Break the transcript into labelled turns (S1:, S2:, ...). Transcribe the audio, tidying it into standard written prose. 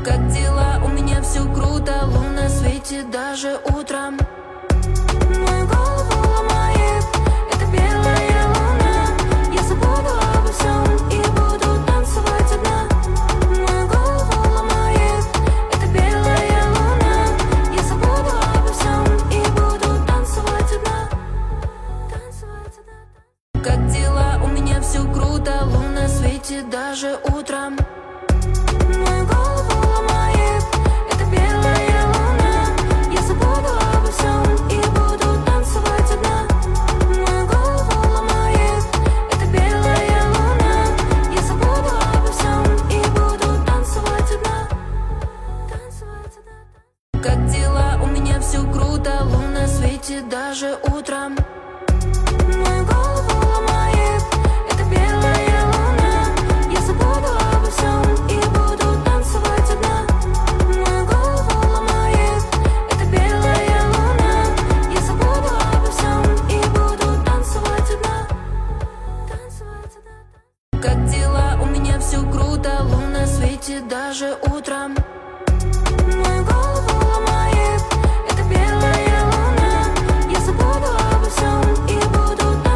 S1: Как дела? У меня все круто, луна светит даже утром. Мою голову ломает эта белая луна. Я забуду обо всем и буду танцевать одна. Мою голову ломает эта белая луна. Я забуду обо всем и буду танцевать одна. Танцевать одна. Как дела? У меня все круто, луна светит даже утром. Мою голову ломает эта белая луна. Я забуду обо всем и буду танцевать одна. Мою голову ломает эта белая луна. Я забуду обо всем и буду танцевать одна. Танцевать одна. Как дела? У меня все круто, луна светит даже утром. Мою голову ломает эта белая луна. Я забуду обо всем и буду танцевать одна. Мою голову ломает эта белая луна. Я забуду обо всем и буду танцевать одна. Танцевать одна. Как дела? У меня все круто, луна светит даже утром.